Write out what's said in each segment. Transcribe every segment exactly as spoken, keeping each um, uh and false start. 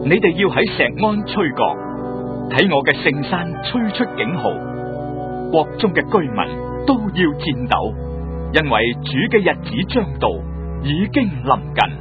你哋要喺錫安吹角，睇我嘅聖山吹出警號，國中嘅居民都要顫抖，因為主嘅日子將到，已經臨近。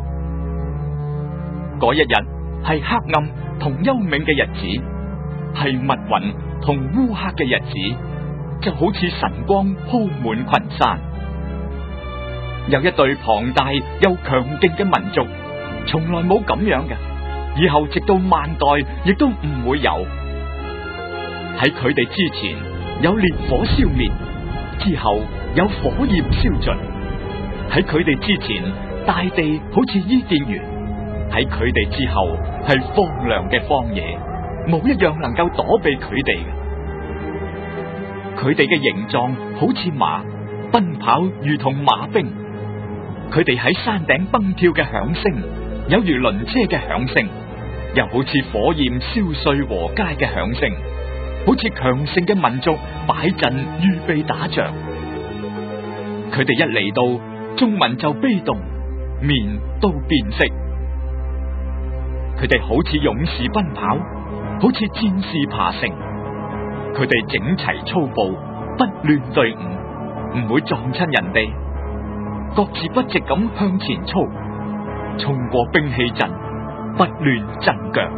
嗰一日係黑暗同幽冥嘅日子，係密雲同烏黑嘅日子，就好似晨光鋪滿群山。有一隊龐大又強勁嘅民族，從來冇咁樣嘅，以後直到萬代亦都唔會有。喺佢哋之前有烈火燒滅，之後有火焰燒盡。喺佢哋之前，大地好似伊甸園；喺佢哋之後，係荒涼嘅荒野，冇一樣能夠躲避佢哋嘅。佢哋嘅形狀好似馬，奔跑如同馬兵。佢哋喺山頂蹦跳嘅響聲，有如輪車嘅響聲，又好似火焰燒碎禾秸嘅響聲，好似強盛嘅民族擺陣預備打仗。佢哋一嚟到，眾民就悲動，面都變色。佢哋好似勇士奔跑，好似戰士爬城。佢哋整齊粗暴，不亂隊伍，唔會撞親人哋，各自不直咁向前操，衝過兵器陣，不亂陣腳。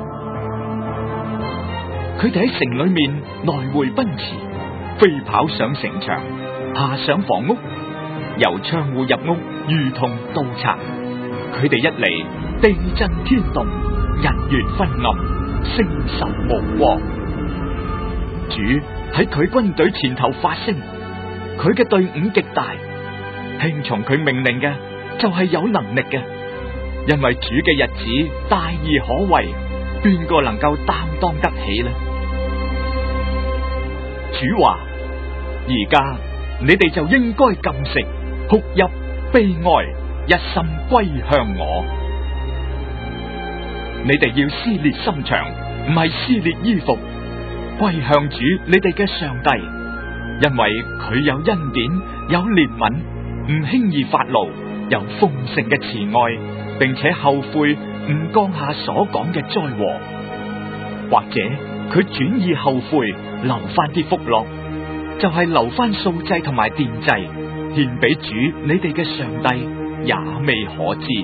佢哋喺城裏面來回奔馳，飛跑上城牆，爬上房屋，由窗戶入屋，如同盜賊。佢哋一嚟，地震天動，日月昏暗，星宿無光。主喺佢軍隊前頭發聲，佢嘅隊伍極大，聽從佢命令嘅就係有能力嘅，因為主嘅日子大而可畏，邊個能夠擔當得起呢？主話：而家你哋就應該禁食、哭泣、悲哀，一心歸向我。你哋要撕裂心腸，唔係撕裂衣服，歸向主你哋嘅上帝，因為佢有恩典，有憐憫，唔輕易發怒，有豐盛嘅慈愛，並且後悔唔降下所講嘅災禍，或者佢轉意後悔，留翻啲福樂，就係、是、留翻素祭同埋奠祭，獻俾主你哋嘅上帝，也未可知。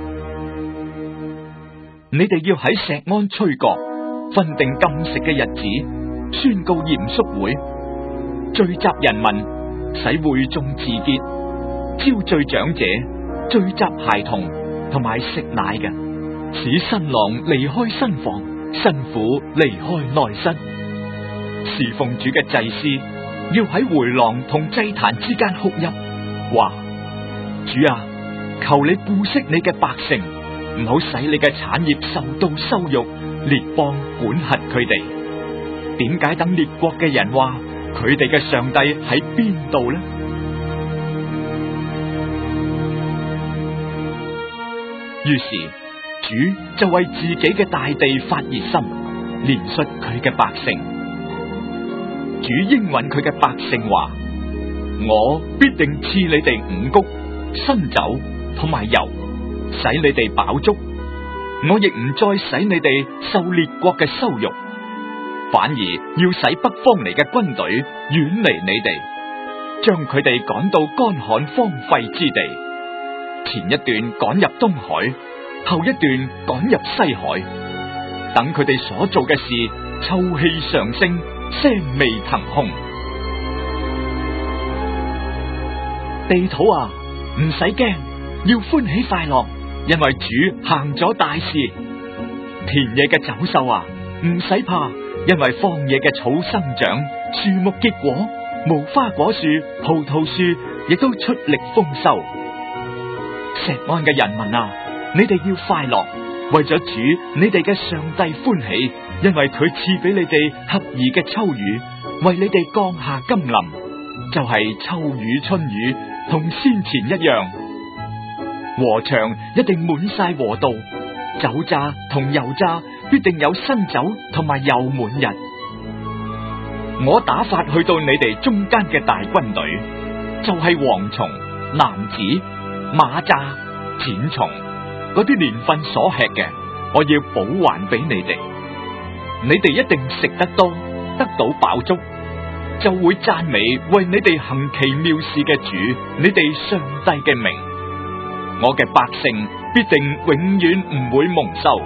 你哋要喺錫安吹角，分定禁食嘅日子，宣告嚴肅會，聚集人民，使會眾自潔，招聚長者，聚集孩童同埋食奶嘅，使新郎離開新房，新婦離開內室。侍奉主嘅祭司要喺回廊同祭壇之間哭泣，話：主啊，求你顧惜你嘅百姓，唔好使你嘅產業受到羞辱，列邦管轄佢哋。點解等列國嘅人話佢哋嘅上帝喺邊度呢？於是主就為自己嘅大地發熱心，憐恤佢嘅百姓。主應允佢嘅百姓話：我必定賜你哋五穀、新酒同埋油，使你哋飽足。我亦唔再使你哋受列國嘅羞辱，反而要使北方嚟嘅軍隊遠離你哋，將佢哋趕到乾旱荒廢之地。前一段趕入東海，後一段趕入西海。等佢哋所做嘅事臭氣上升，腥味騰空。地土啊，唔使驚，要歡喜快樂，因為主行咗大事。田野嘅走獸啊，唔使怕，因為荒野嘅草生長，樹木結果，無花果樹、葡萄樹亦都出力豐收。錫安嘅人民啊，你哋要快樂，為咗主你哋嘅上帝歡喜，因為佢賜俾你哋合宜嘅秋雨，為你哋降下甘霖，就係秋雨春雨，同先前一樣。禾場一定滿晒禾稻，酒榨同油榨必定有新酒同埋油滿溢。我打發去到你哋中間嘅大軍隊，就係蝗蟲、蝻子、螞蚱、剪蟲，嗰啲年份所吃嘅， 我要補還俾你哋。你哋一定食得多，得到飽足，就會讚美為你哋行奇妙事嘅主，你哋上帝嘅名。我嘅百姓必定永遠唔會蒙羞。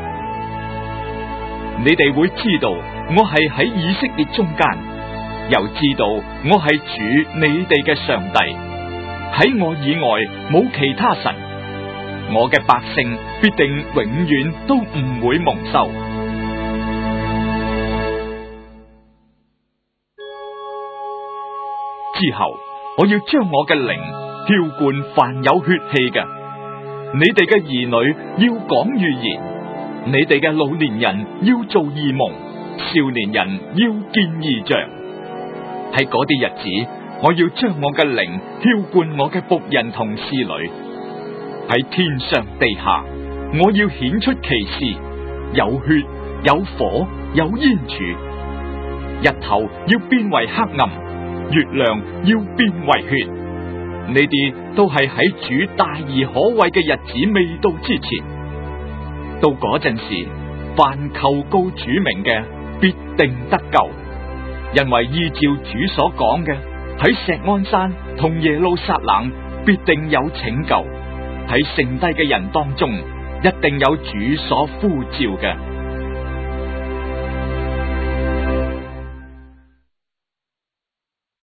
你哋會知道我係喺以色列中間，又知道我係主你哋嘅上帝。喺我以外冇其他神。我嘅百姓必定永遠都唔會蒙羞。之後，我要將我嘅靈澆灌凡有血氣嘅。你哋嘅兒女要講預言，你哋嘅老年人要做異夢，少年人要見異象。喺嗰啲日子，我要將我嘅靈澆灌我嘅僕人同侍女。喺天上地下，我要顯出奇事，有血，有火，有煙柱。日頭要變為黑暗，月亮要變為血。呢啲都係喺主大而可畏嘅日子未到之前。到嗰陣時，凡求告主名嘅，必定得救。因為依照主所講嘅，喺錫安山同耶路撒冷必定有拯救。喺剩低嘅人當中，一定有主所呼召嘅。